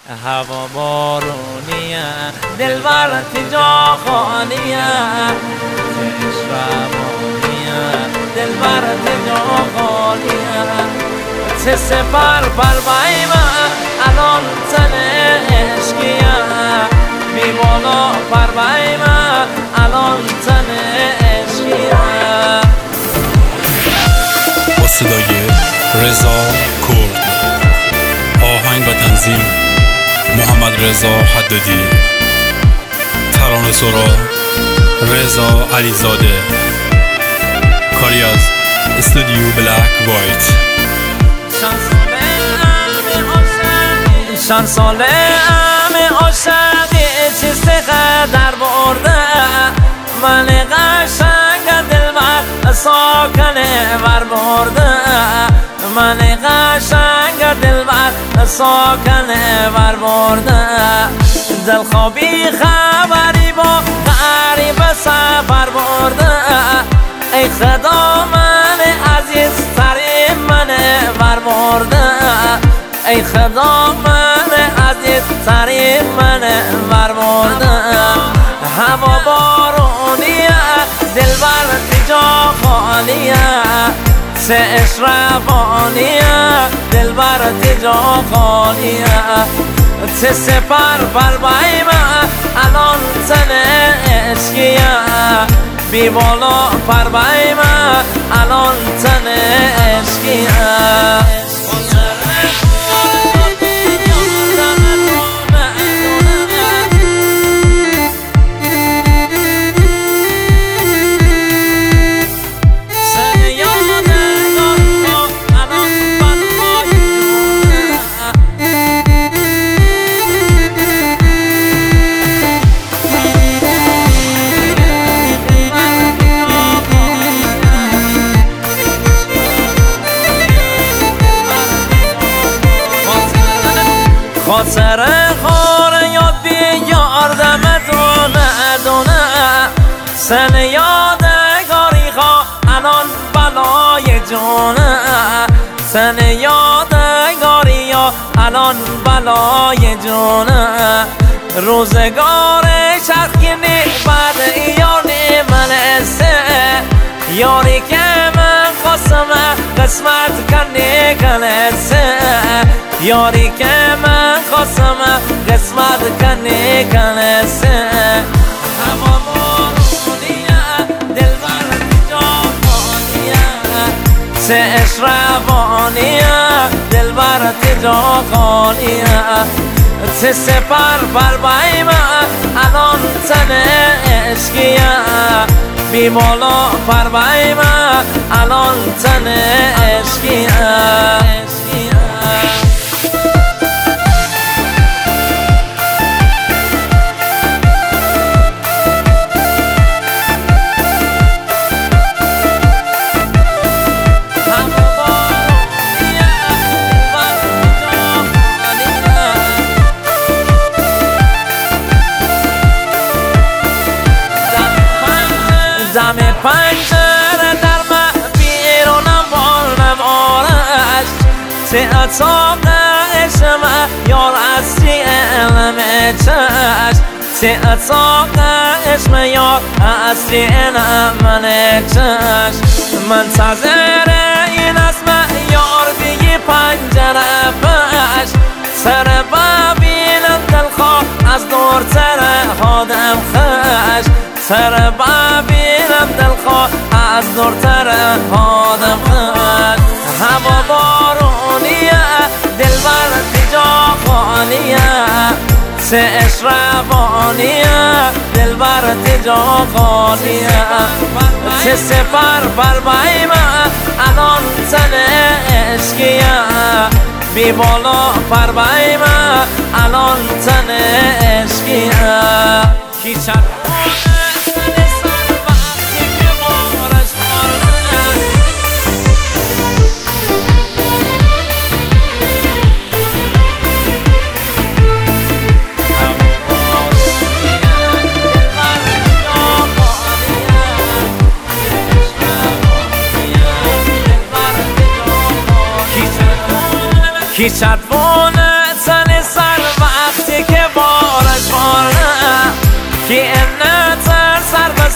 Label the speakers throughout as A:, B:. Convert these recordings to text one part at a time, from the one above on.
A: هوا بارونیه دلبرت جا خانیه تشربانیه دلبرت جا خانیه چه سپر پر بایمه الان تن عشقیه بی بالا پر بایمه الان تن عشقیه.
B: با صدای رضا کرد، آهنگ و تنظیم محمد رضا حدادی، ترانه سرا رضا علیزاده، کاری از استودیو بلک وایت.
A: شانساله ام عاشقی چیست قدر برده من قشنگ دلبر ساکنه ور برده من قشنگ دلبر ساکنه ور برده دلخوابی خبری با غریب سفر برده ای خدا من عزیز ترین من ور برده ای خدا من عزیز ترین من ور برده هوا بارونیه دلبرت جا خالیه چه اشربانیه دلبرت جا خالیه چه سپر پر بایمه الان تن عشقیه بی بالا پر بایمه الان تن عشقیه. خاطر خور یاد بیاردمتون ندونه سن یادگاری خواه الان بلای جونه سن یادگاری یا الان بلای جونه روزگار چرخینی بعد یاری من سه یاری که من خواستم قسمت کنی کنسه یاری که من خواستم قسمت کنی کنسه هوا بارونیه دلبرت جا خانیه چه اشربانیه دلبرت جا خانیه چه سپر پر بایمه الان تن عشقیه بی بالا پر بایمه الان تن عشقیه. دم پنجره در من بیرونم نمارش چه اتاق عشم یار اصلی علم چشم چه اتاق عشم یار اصلی علم چشم منتظر این اسم یار بگی پنجره پش سر ببینم دلخواه از دورتر خودم خش سر ببینم دلخواه از دورتر آدم خد هوا بارونیه دلبرت جا خانیه چه اشربانیه دلبرت جا خانیه چه سپر پر بایمه الان تن عشقیه بی بالا پر بایمه الان تن عشقیه. کی کی چطفونه تن سر و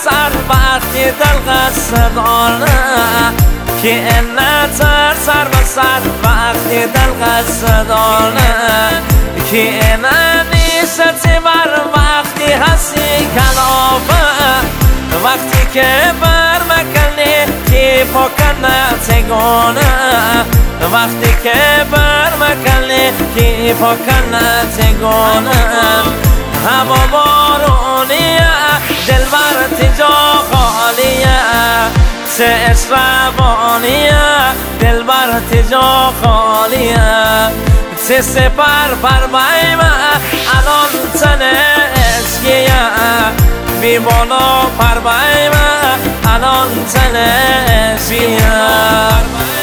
A: سر وقتی دل قصد داره که نتر سر به سر وقتی دل قصد داره که نیستی بر وقتی هستی کلافه وقتی که بر مکنی که پاکنه تگونه وقتی که بر مکنی که پاکنه تگونه هوا بارونیه دل بر تجا خالیه سه روانیه دل بر تجا خالیه سه سپر بر بایمه الان تنه اشکیه بی بالا پر بایمه الان تنه اشکیه